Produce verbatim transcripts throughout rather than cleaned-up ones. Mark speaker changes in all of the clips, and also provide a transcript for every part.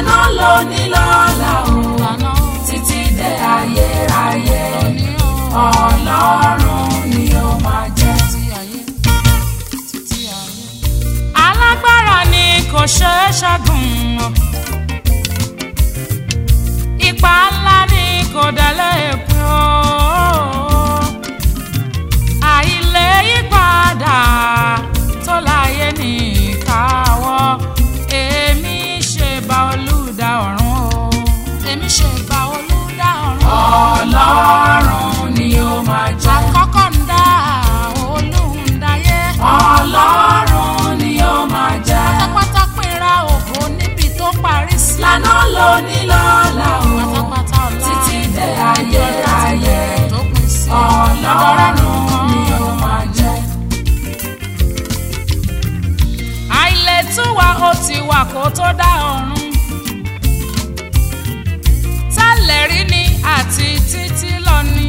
Speaker 1: lànà lónìí lọ́la o títí dé ayérayé Ọlọ́run ni ó máa jẹ́.
Speaker 2: Alágbára ni kò ṣeé ṣẹ́gun, ipa ńlá ni kò délé pín o, àìlè yípadà tó láyé ní ìkáwọ́. Èmi ṣe bá Olùdá ọ̀run o, èmi ṣe bá Olùdá ọ̀run.
Speaker 1: Ọlọ́run ni ó máa jẹ́.
Speaker 2: Àkọ́kọ́ ń dá Olùdáyé.
Speaker 1: Ọlọ́run ni ó máa jẹ́.
Speaker 2: Pátápátá pínra ògo níbi tó parí sí.
Speaker 1: Lànà lónìí lọ́la o
Speaker 2: Pátápátá ọ̀la
Speaker 1: títí dé ayérayé
Speaker 2: tó pín sí.
Speaker 1: Ọlọ́run ni ó máa jẹ́.
Speaker 2: Àìlétúwà ó ti wà kó tó dá ọ̀run, tẹ́lẹ̀ rí ni àti títí lọ ni.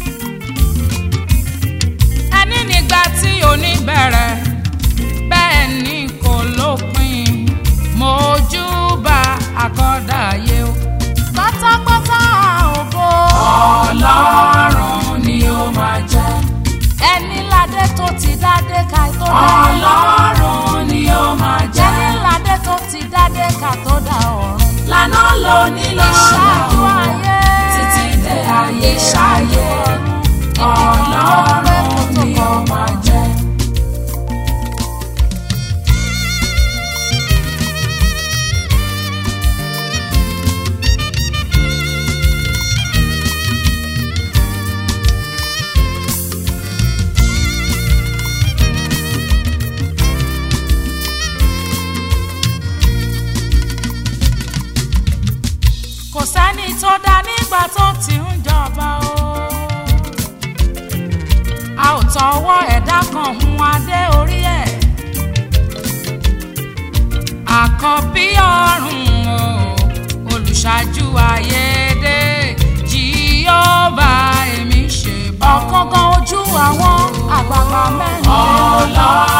Speaker 2: Ẹni nígbà tí òní bẹ̀rẹ̀ bẹ́ẹ̀ ni kò lópin. Mojúbà àkọ́dá ayé o, pátápátá ògo.
Speaker 1: Ọlọ́run ni ó máa jẹ́.
Speaker 2: Ẹni ládé tó ti dádé ká tó dá ọ̀run.
Speaker 1: Ọlọ́run ni ó máa jẹ́.
Speaker 2: Ẹni ládé tó ti dádé ká tó dá ọ̀run.
Speaker 1: Lànà lónìí lọ́la
Speaker 2: Ìṣáájú
Speaker 1: o
Speaker 2: ayé
Speaker 1: títí dé ayérayé Ọlọ́run ni ó máa jẹ́.
Speaker 2: kò sẹ́ni tó dá nígbà tó ti ń jọba o. A ò tọwọ́ ẹ̀dá kan hun adé orí ẹ̀. Àkọ́bí ọ̀run o, olùṣáájú ayédè, Jèhófà èmi ṣe bá. Ọ̀kánkán ojú àwọn àgbààgbà mẹ́rin.
Speaker 1: Ọlọ́run